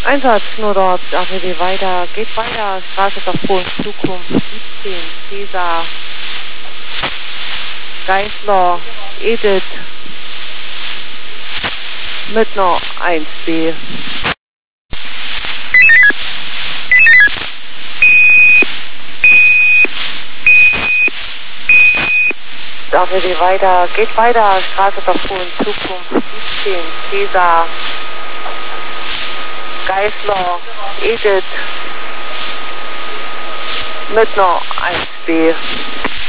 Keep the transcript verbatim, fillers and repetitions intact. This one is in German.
Einsatz nur dort, A W D weiter, geht weiter, Straße nach Polen, Zukunft siebzehn, Cäsar, Geisler, Edith, Mittner eins B. A W D weiter, geht weiter, Straße nach Polen, Zukunft siebzehn, Cäsar, Geisler, Edith, Mittner eins B.